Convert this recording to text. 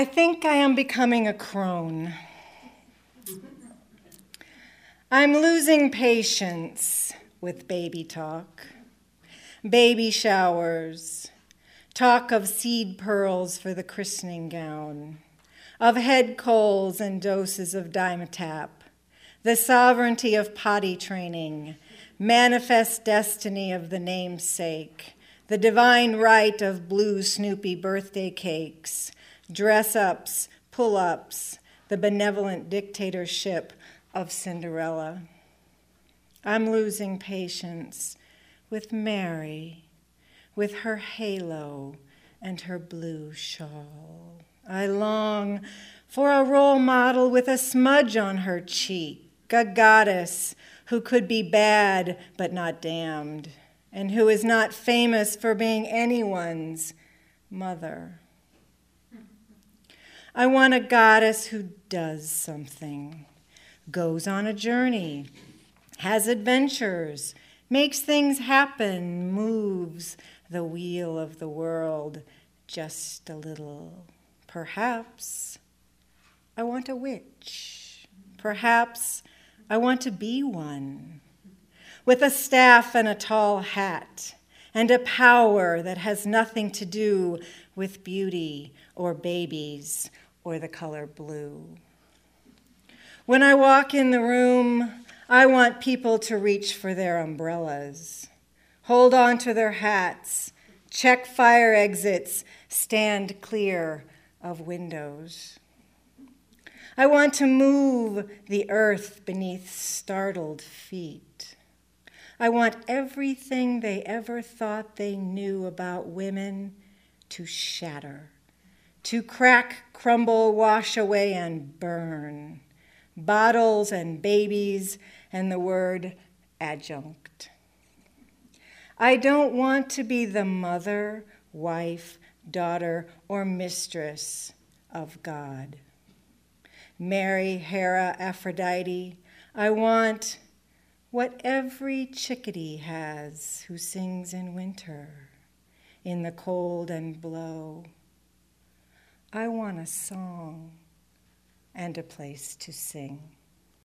I think I am becoming a crone. I'm losing patience with baby talk, baby showers, talk of seed pearls for the christening gown, of head colds and doses of Dimetap, the sovereignty of potty training, manifest destiny of the namesake, the divine right of blue Snoopy birthday cakes, dress-ups, pull-ups, the benevolent dictatorship of Cinderella. I'm losing patience with Mary, with her halo and her blue shawl. I long for a role model with a smudge on her cheek, a goddess who could be bad but not damned, and who is not famous for being anyone's mother. I want a goddess who does something, goes on a journey, has adventures, makes things happen, moves the wheel of the world just a little. Perhaps I want a witch. Perhaps I want to be one, with a staff and a tall hat, and a power that has nothing to do with beauty or babies or the color blue. When I walk in the room, I want people to reach for their umbrellas, hold on to their hats, check fire exits, stand clear of windows. I want to move the earth beneath startled feet. I want everything they ever thought they knew about women to shatter, to crack, crumble, wash away, and burn. Bottles and babies and the word adjunct. I don't want to be the mother, wife, daughter, or mistress of God. Mary, Hera, Aphrodite, I want what every chickadee has who sings in winter, in the cold and blow. I want a song and a place to sing.